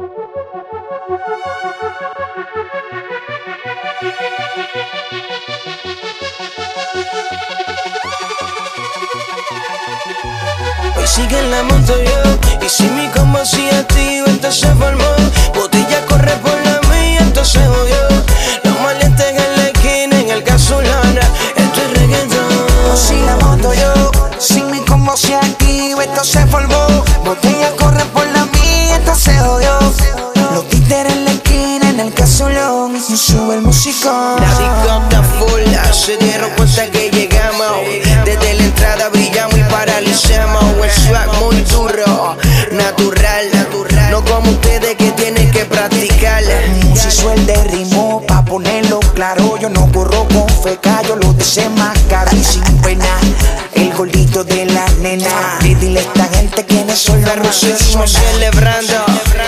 Hoy sigue en la moto yo, y si mi combo sigue activo, entonces formó. Botella corre por la mía, entonces jodió. Los maleantes en la esquina, en el gasolana, esto es reggaetón. Si la moto yo, si mi combo sigue activo, entonces formó. Botella corre por la mía, entonces jodió. Los títeres en la esquina, en el gasolón, y sube el musicón. La disco está full, se dieron cuenta que llegamos. Desde la entrada brillamos y paralizamos. El swag muy duro, natural, no como ustedes que tienen que practicar. Si suelde ritmo, pa' ponerlo claro, yo no corro con feca, yo lo desenmascaro y sin pena. El gordito de la nena, y dile a esta gente quiénes son los Seguimos celebrando,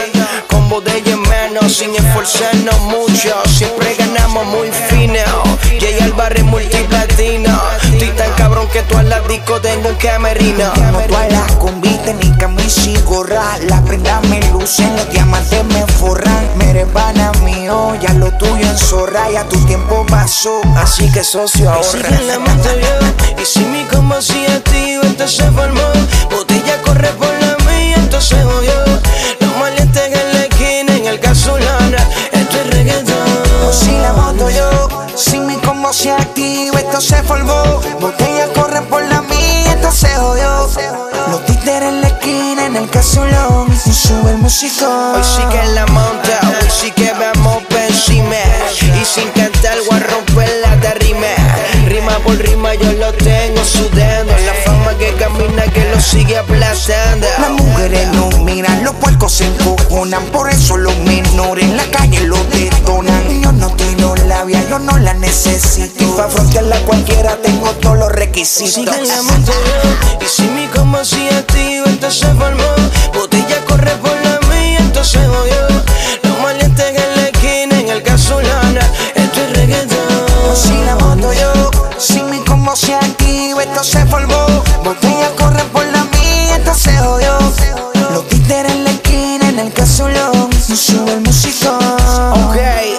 con botella en mano, sin esforzarnos mucho. Siempre ganamos muy fino. Jay Álvarez multiplatino. Estoy tan cabrón que todas las discos tengo un camerino. No todas las conviten, ni camisa y gorra. Las prendas me lucen, los diamantes me forran. Mere pana mío, ya lo tuyo en zorra. Ya tu tiempo pasó, así que socio ahorra. Sigue en la moto yo, y si mi combo sigue activo, entonces formó. Botella corre por la mía, entonces jodió. Los maleantes en la esquina, en el gasolana, esto es reggaetón. Si la moto yo, si mi combo se activa, esto se formó. Botella corre por la mía, esto se jodió. Los títeres en la esquina, en el casolón, y sube el musicón. Hoy sí que en la monta, hoy sí que vamos por encima. Y sin cantar voy a romper la tarima. Rima por rima yo lo tengo sudando. La fama que camina que lo sigue aplastando. Las mujeres no miran, los puercos se encojonan. Por eso los menores en la calle lo detonan. Yo no tengo labia, yo no la necesito. Y pa' frontearla cualquiera tengo todos los requisitos. Sigue en la moto yo, y si mi combo sigue activo, entonces formó. Botella corre por la mía, entonces jodió. Los maleantes en la esquina, en el gasolana, esto es reggaetón. Si la moto yo, si mi combo se activa, esto se formó. Botella corre por la mía, esto se jodió. Los títeres en la esquina, en el casolón, y sube el musicón. Ok,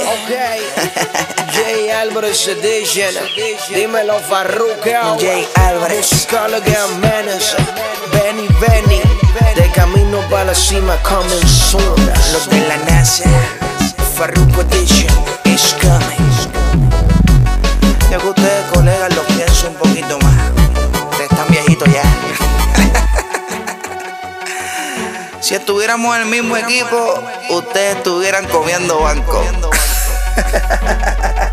Jay Álvarez Edition. Dímelo Farruko. Jay Álvarez. Musical again, menace. Benny. De camino para la cima, coming soon. Los de la NASA, Farruko Edition is coming. Ya que ustedes, colegas, lo pienso un poquito más. Ustedes están viejitos ya. Si estuviéramos en el mismo equipo, ustedes estuvieran comiendo banco.